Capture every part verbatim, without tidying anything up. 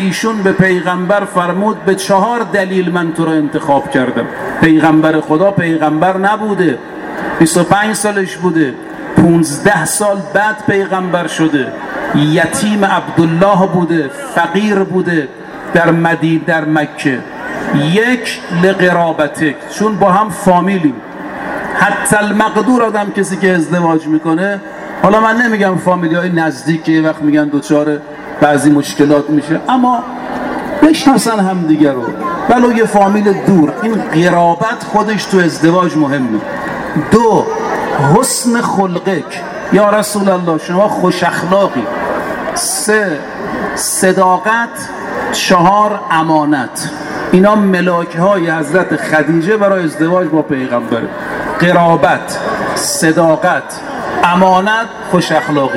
ایشون به پیغمبر فرمود به چهار دلیل من تو رو انتخاب کردم. پیغمبر خدا پیغمبر نبوده، بیست و پنج سالش بوده، پونزده سال بعد پیغمبر شده، یتیم عبدالله بوده، فقیر بوده در مدینه در مکه. یک لقرابتک، چون با هم فامیلیم. حتی المقدور آدم کسی که ازدواج میکنه، حالا من نمیگم فامیلی های نزدیک یه وقت میگن دوچار بعضی مشکلات میشه، اما بشناسن هم دیگه رو، ولو یه فامیل دور. این قرابت خودش تو ازدواج مهمه. دو، حسن خلقک، یا رسول الله شما خوش اخلاقی. سه، صداقت. چهار، امانت. اینا ملاک های حضرت خدیجه برای ازدواج با پیغمبر. قرابت، صداقت، امانت، خوش اخلاقی.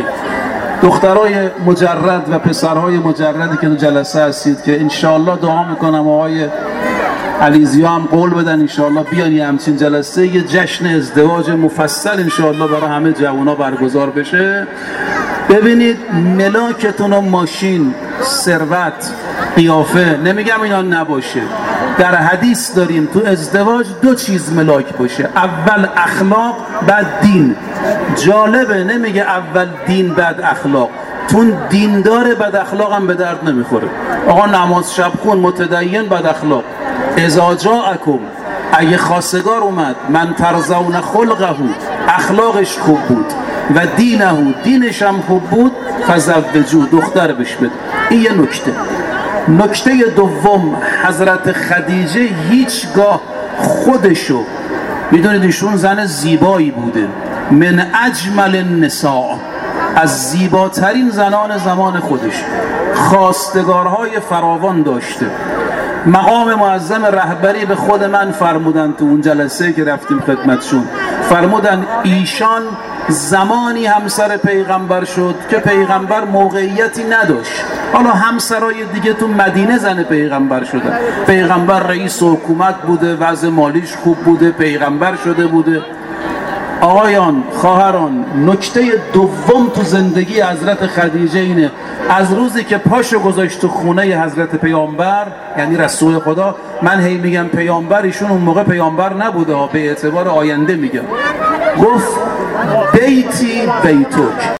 دخترای مجرد و پسرهای مجردی که تو جلسه هستید که انشاءالله دعا میکنم آقای علیزیا هم قول بدن انشاءالله بیان یه همچین جلسه، یه جشن ازدواج مفصل انشاءالله برای همه جوانا برگزار بشه. ببینید ملاکتون و ماشین، ثروت، قیافه، نمیگم اینا نباشه. در حدیث داریم تو ازدواج دو چیز ملاک باشه، اول اخلاق بعد دین. جالبه نمیگه اول دین بعد اخلاق، تون دیندار بد اخلاق هم به درد نمیخوره. آقا نماز شب خون متدین بد اخلاق. اذا جاءکم، اگه خواستگار اومد، من ترضون خلقه، اخلاقش خوب بود، و دینه، دینش هم خوب بود، فزوجوه، دختر بش بده. این یه نکته. نکته دوم، حضرت خدیجه هیچگاه خودشو، میدونید ایشون زن زیبایی بوده، من اجمل النساء، از زیباترین زنان زمان خودش، خواستگارهای فراوان داشته. مقام معظم رهبری به خود من فرمودن تو اون جلسه که رفتیم خدمتشون، فرمودن ایشان زمانی همسر پیغمبر شد که پیغمبر موقعیتی نداشت. حالا همسرای دیگه تو مدینه زن پیغمبر شدن، پیغمبر رئیس حکومت بوده، وضع مالیش خوب بوده، پیغمبر شده بوده. آقایان، خواهران، نکته دوم تو زندگی حضرت خدیجه اینه، از روزی که پاشو گذاشت تو خونه حضرت پیامبر، یعنی رسول خدا، من هی میگم پیامبر، ایشون اون موقع پیامبر نبوده ها، به اعتبار آینده میگم، گفت بیتی بیتوک.